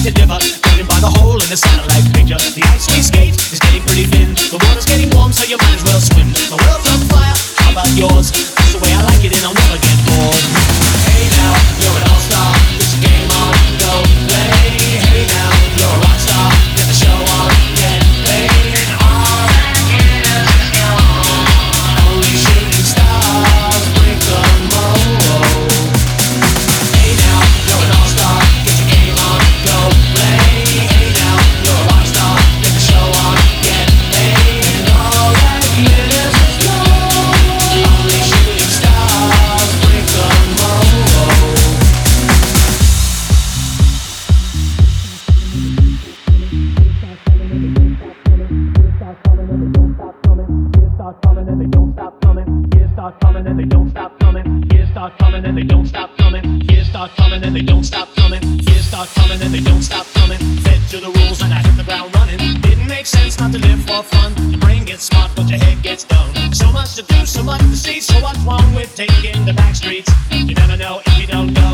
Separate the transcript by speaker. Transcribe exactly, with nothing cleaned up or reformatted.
Speaker 1: to differ, judging by the hole in the satellite picture. The ice we skate is getting pretty thin. The water's getting warm, so you might as well swim. My world's on fire, how about yours? That's the way I like it, and I'll never get bored. Hey now, you're an all-star. It's a game on, go play. Hey now, you're a rock star. Get the show on, get paid. All that glitters is gone. Only shooting stars break the mold. Hey now, you're an all-star. Get your game on, go play. Hey now, you're a rock star. Get the show on, get paid. All that glitters is gone. Only shooting stars break the mold. Start coming and they don't stop coming. Years start coming and they don't stop coming. Years start coming and they don't stop coming. Years start coming and they don't stop coming. Years start coming and they don't stop coming. Fed to the rules and I hit the ground running. Didn't make sense not to live for fun. Your brain gets smart but your head gets dumb. So much to do, so much to see. So what's wrong with taking the back streets? You never know if you don't go.